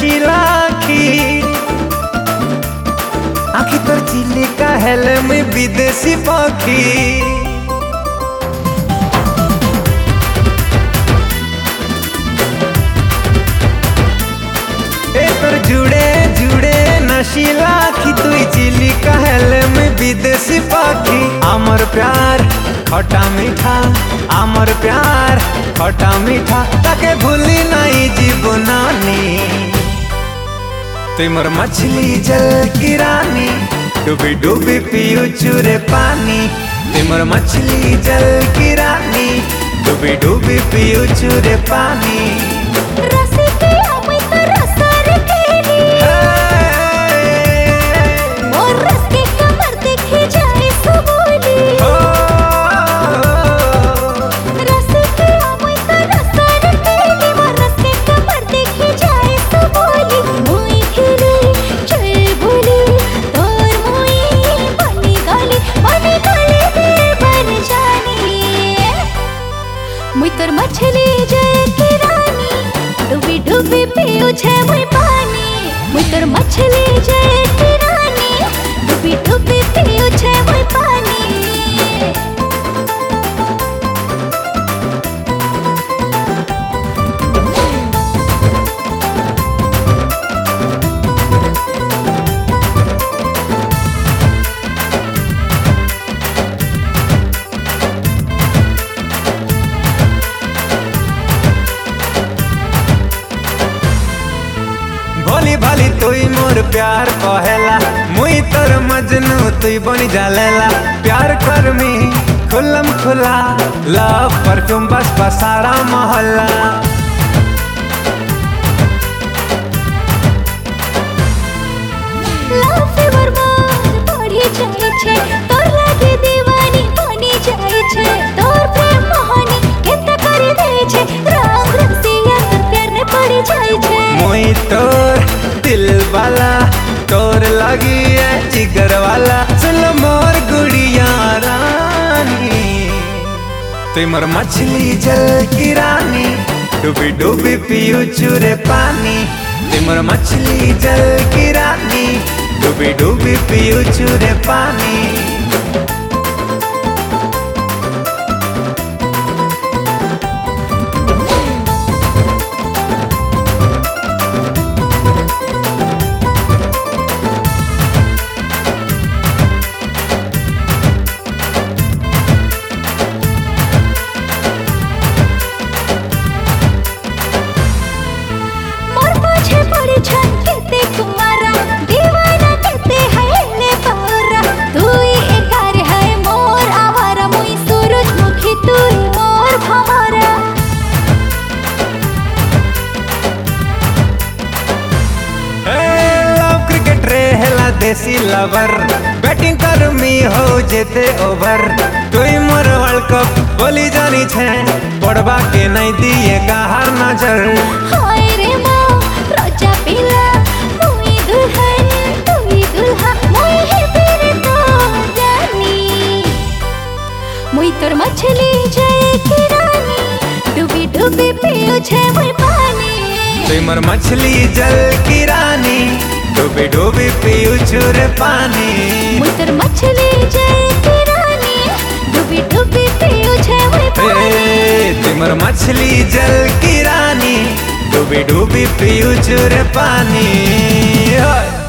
नशीला आखी आखी तोर चिलिका हेले मुई विदेशी पखी तोर जुड़े जुड़े नशीला आखी तुई चिलिका हेले मुई विदेशी पखी आमर प्यार खटा मीठा आमर प्यार खटा मीठा ताके भूली नहीं जीवनानी तुई मोर मछली जल की रानी डूबी डूबी पियू चूरे पानी तुई मोर मछली जल की रानी डूबी डूबी पियू चूरे पानी मुई तोर मछली जल की रानी डूबी डूबी पियू छे मुई पानी मुई तोर मछली जल की रानी डूबी डूबी पियू छे मुई पानी भोली भाली तुई मोर प्यार कहेला मुई तोर मजनू तुई बनी जालेला प्यार कर मी खुलम खुला लव परफ्यूम बस सारा मोहल्ला लव फीवर मोर बढ़ी जाय छे तोर लागे दीवानी बनी जाय छे तोर प्रेम कहानी केता करी दे छे रंग रसिया तोर प्यार ने पड़ी जाय छे मुई तोर दिल वाला तोर लगी है जिगर वाला सुन मोर गुड़िया रानी तुई मोर मछली जल की रानी डूबी डूबी पियू चूरे पानी तुई मोर मछली जल की रानी डूबी डूबी पियू चूरे पानी देसी लवर बैटिंग कर मी हो जेते ओवर तुई मोर वर्ल्ड कप बोली जानी छे पड़वा के नहीं दिए गाहर नजर हाय रे माँ रोजा पीला मुई दुल्हन तुई दुल्हा मुई है तेरे तो जानी मुई तोर मछली जल की रानी डूबी डूबी पियू छे मुई पानी तुई मोर मछली जल की रानी डूबी डूबी पियू चूरे पानी मुई तोर मछली जल की रानी डूबी डूबी पियू छे मुई पानी तुई मोर मछली जल की रानी डूबी डूबी पियू चूरे पानी।